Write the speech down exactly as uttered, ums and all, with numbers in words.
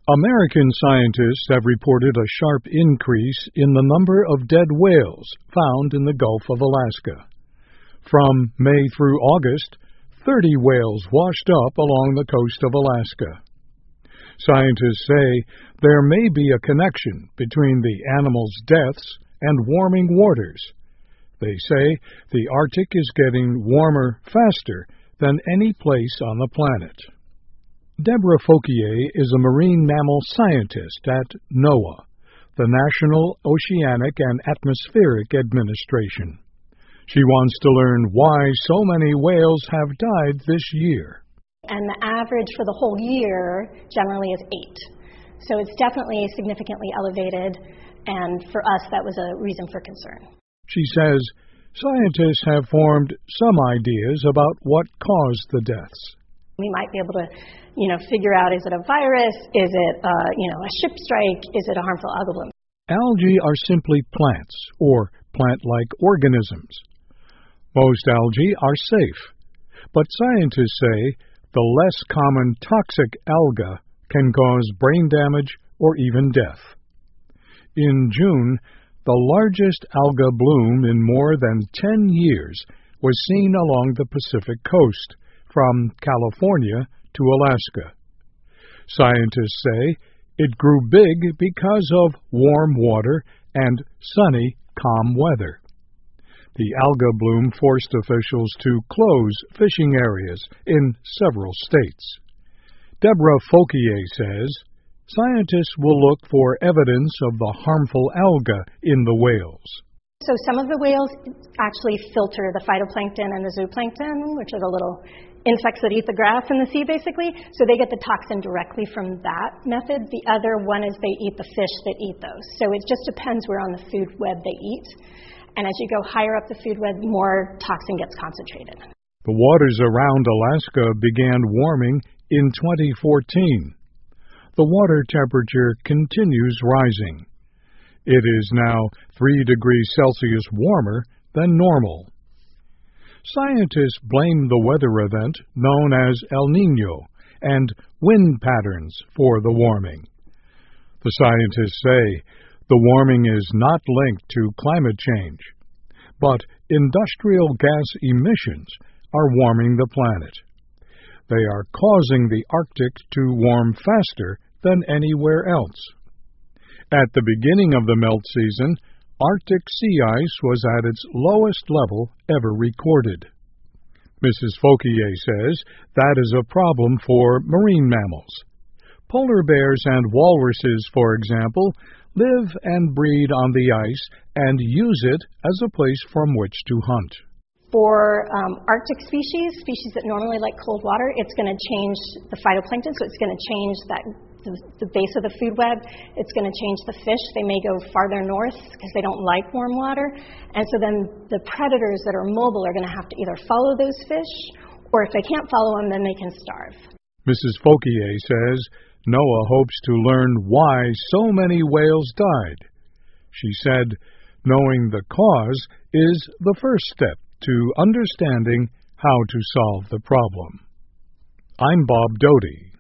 American scientists have reported a sharp increase in the number of dead whales found in the Gulf of Alaska. From May through August, thirty whales washed up along the coast of Alaska. Scientists say there may be a connection between the animals' deaths and warming waters. They say the Arctic is getting warmer faster than any place on the planet. Deborah Fauquier is a marine mammal scientist at NOAA, the National Oceanic and Atmospheric Administration. She wants to learn why so many whales have died this year. And the average for the whole year generally is eight. So it's definitely significantly elevated, and for us that was a reason for concern. She says scientists have formed some ideas about what caused the deaths. We might be able to, you know, figure out, is it a virus? Is it, uh, you know, a ship strike? Is it a harmful algal bloom? Algae are simply plants or plant-like organisms. Most algae are safe, but scientists say the less common toxic alga can cause brain damage or even death. In June, the largest alga bloom in more than ten years was seen along the Pacific coast, from California to Alaska. Scientists say it grew big because of warm water and sunny, calm weather. The alga bloom forced officials to close fishing areas in several states. Deborah Fauquier says scientists will look for evidence of the harmful alga in the whales. So some of the whales actually filter the phytoplankton and the zooplankton, which are the little insects that eat the grass in the sea, basically. So they get the toxin directly from that method. The other one is they eat the fish that eat those. So it just depends where on the food web they eat. And as you go higher up the food web, more toxin gets concentrated. The waters around Alaska began warming in twenty fourteen. The water temperature continues rising. It is now three degrees Celsius warmer than normal. Scientists blame the weather event known as El Niño and wind patterns for the warming. The scientists say the warming is not linked to climate change, but industrial gas emissions are warming the planet. They are causing the Arctic to warm faster than anywhere else. At the beginning of the melt season, Arctic sea ice was at its lowest level ever recorded. Missus Fauquier says that is a problem for marine mammals. Polar bears and walruses, for example, live and breed on the ice and use it as a place from which to hunt. For um, Arctic species, species that normally like cold water, it's going to change the phytoplankton, so it's going to change that the, the base of the food web. It's going to change the fish. They may go farther north because they don't like warm water. And so then the predators that are mobile are going to have to either follow those fish, or if they can't follow them, then they can starve. Missus Fauquier says NOAA hopes to learn why so many whales died. She said, knowing the cause is the first step to understanding how to solve the problem. I'm Bob Doty.